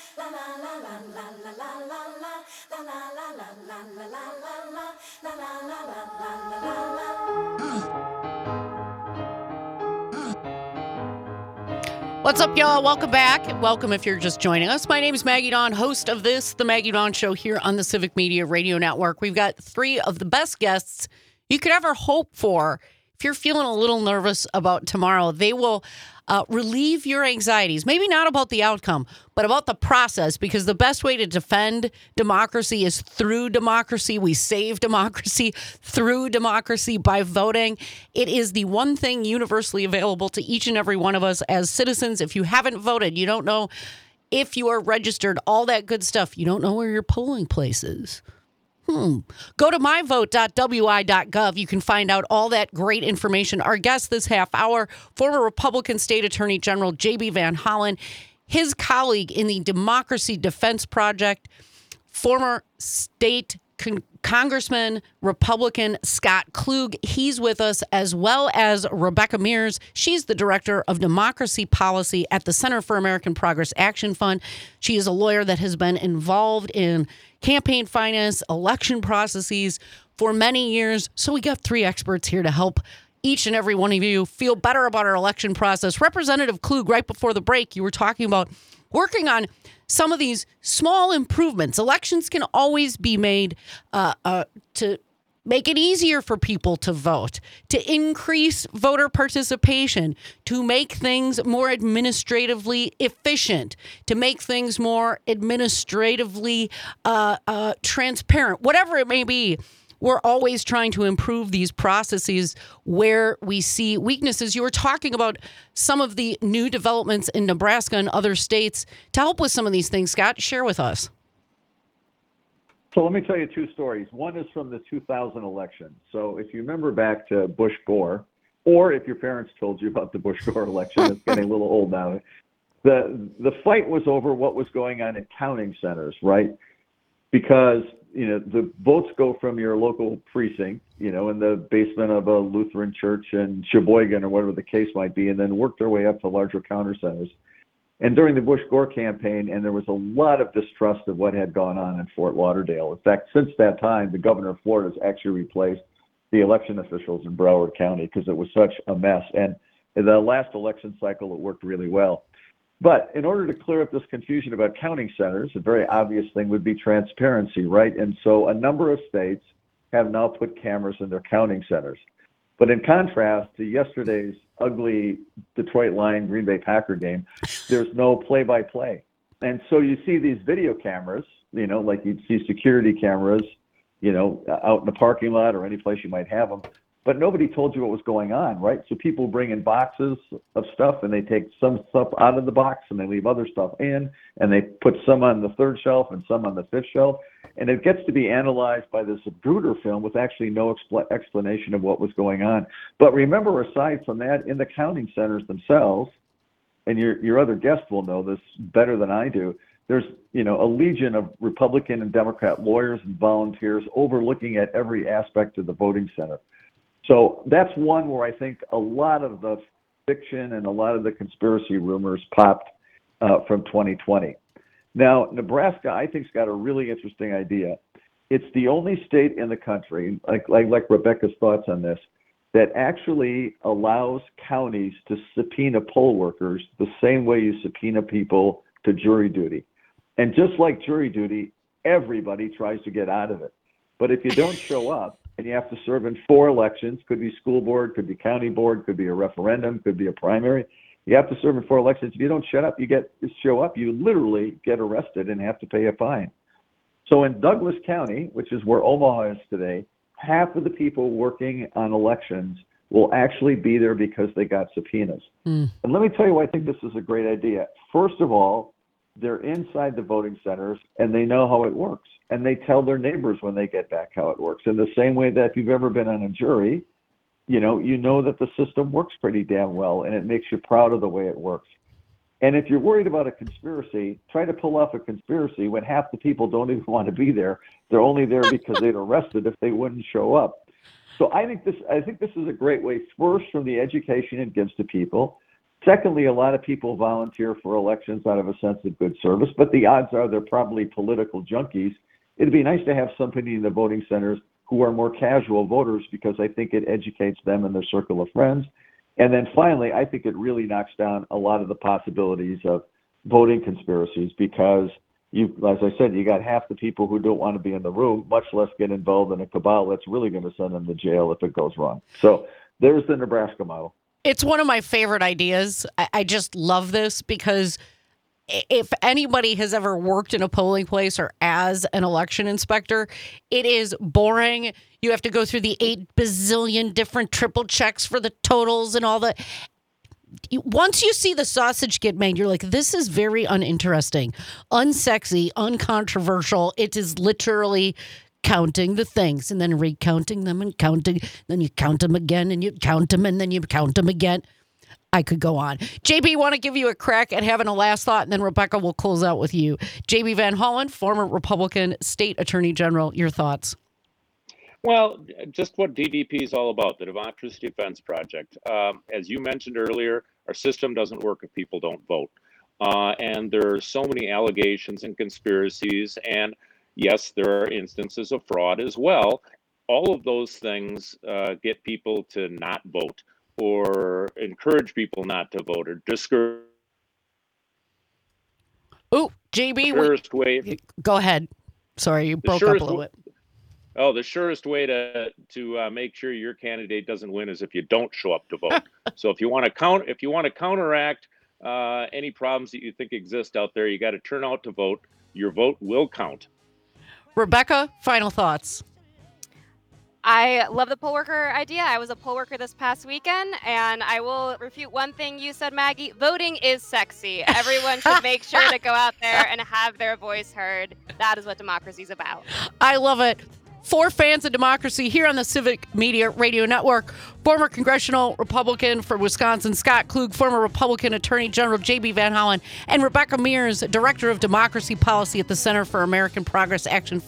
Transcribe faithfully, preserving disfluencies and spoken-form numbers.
What's up, y'all? Welcome back. Welcome if you're just joining us. My name is Maggie Dawn, host of this, The Maggie Dawn Show, here on the Civic Media Radio Network. We've got three of the best guests you could ever hope for. If you're feeling a little nervous about tomorrow, they will uh, relieve your anxieties. Maybe not about the outcome, but about the process, because the best way to defend democracy is through democracy. We save democracy through democracy by voting. It is the one thing universally available to each and every one of us as citizens. If you haven't voted, you don't know if you are registered, all that good stuff. You don't know where your polling place is. Hmm. Go to my vote dot w i dot gov. You can find out all that great information. Our guest this half hour, former Republican State Attorney General J B. Van Hollen, his colleague in the Democracy Defense Project, former state con- Congressman, Republican Scott Klug. He's with us, as well as Rebecca Mears. She's the Director of Democracy Policy at the Center for American Progress Action Fund. She is a lawyer that has been involved in campaign finance, election processes for many years. So we got three experts here to help each and every one of you feel better about our election process. Representative Klug, right before the break, you were talking about working on some of these small improvements. Elections can always be made uh, uh, to make it easier for people to vote, to increase voter participation, to make things more administratively efficient, to make things more administratively uh, uh, transparent, whatever it may be. We're always trying to improve these processes where we see weaknesses. You were talking about some of the new developments in Nebraska and other states. To help with some of these things, Scott, share with us. So let me tell you two stories. One is from the two thousand election. So if you remember back to Bush-Gore, or if your parents told you about the Bush-Gore election, it's getting a little old now. The the fight was over what was going on in counting centers, right? Because, you know, the votes go from your local precinct, you know, in the basement of a Lutheran church in Sheboygan or whatever the case might be, and then work their way up to larger counter centers. And during the Bush-Gore campaign, and there was a lot of distrust of what had gone on in Fort Lauderdale. In fact, since that time, the governor of Florida has actually replaced the election officials in Broward County because it was such a mess. And in the last election cycle, it worked really well. But in order to clear up this confusion about counting centers, a very obvious thing would be transparency, right? And so a number of states have now put cameras in their counting centers. But in contrast to yesterday's ugly Detroit Lion Green Bay Packer game, there's no play-by-play. And so you see these video cameras, you know, like you'd see security cameras, you know, out in the parking lot or any place you might have them. But nobody told you what was going on, right? So people bring in boxes of stuff and they take some stuff out of the box and they leave other stuff in, and they put some on the third shelf and some on the fifth shelf. And it gets to be analyzed by this Zapruder film with actually no expl- explanation of what was going on. But remember, aside from that, in the counting centers themselves, and your your other guest will know this better than I do, there's, you know, a legion of Republican and Democrat lawyers and volunteers overlooking at every aspect of the voting center. So that's one where I think a lot of the fiction and a lot of the conspiracy rumors popped uh, from twenty twenty. Now, Nebraska, I think, has got a really interesting idea. It's the only state in the country, like, like, like Rebecca's thoughts on this, that actually allows counties to subpoena poll workers the same way you subpoena people to jury duty. And just like jury duty, everybody tries to get out of it. But if you don't show up, and you have to serve in four elections, could be school board, could be county board, could be a referendum, could be a primary. You have to serve in four elections. If you don't shut up, you get show up, you literally get arrested and have to pay a fine. So in Douglas County, which is where Omaha is today, half of the people working on elections will actually be there because they got subpoenas. Mm. And let me tell you why I think this is a great idea. First of all, they're inside the voting centers and they know how it works. And they tell their neighbors when they get back how it works. In the same way that if you've ever been on a jury, you know, you know that the system works pretty damn well and it makes you proud of the way it works. And if you're worried about a conspiracy, try to pull off a conspiracy when half the people don't even want to be there. They're only there because they'd arrested if they wouldn't show up. So I think this I think this is a great way, first, from the education it gives to people, Secondly, a lot of people volunteer for elections out of a sense of good service, but the odds are they're probably political junkies. It'd be nice to have somebody in the voting centers who are more casual voters because I think it educates them and their circle of friends. And then finally, I think it really knocks down a lot of the possibilities of voting conspiracies because you, as I said, you got half the people who don't want to be in the room, much less get involved in a cabal that's really going to send them to jail if it goes wrong. So there's the Nebraska model. It's one of my favorite ideas. I, I just love this because if anybody has ever worked in a polling place or as an election inspector, it is boring. You have to go through the eight bazillion different triple checks for the totals and all the. Once you see the sausage get made, you're like, this is very uninteresting, unsexy, uncontroversial. It is literally counting the things and then recounting them and counting. Then you count them again and you count them and then you count them again. I could go on. J B, want to give you a crack at having a last thought, and then Rebecca will close out with you. J B Van Hollen, former Republican State Attorney General, your thoughts? Well, just what D D P is all about, the Democracy Defense Project. Um, as you mentioned earlier, our system doesn't work if people don't vote. Uh, and there are so many allegations and conspiracies, and yes, there are instances of fraud as well. All of those things uh, get people to not vote, or encourage people not to vote, or discourage. Oh, J B, surest way, go ahead. Sorry, you broke up a little bit. Oh, the surest way to to uh, make sure your candidate doesn't win is if you don't show up to vote. So if you want to count, if you want to counteract uh, any problems that you think exist out there, you got to turn out to vote. Your vote will count. Rebecca, final thoughts. I love the poll worker idea. I was a poll worker this past weekend, and I will refute one thing you said, Maggie. Voting is sexy. Everyone should make sure to go out there and have their voice heard. That is what democracy is about. I love it. For fans of democracy here on the Civic Media Radio Network, former congressional Republican for Wisconsin, Scott Klug, former Republican Attorney General J B Van Hollen, and Rebecca Mears, Director of Democracy Policy at the Center for American Progress Action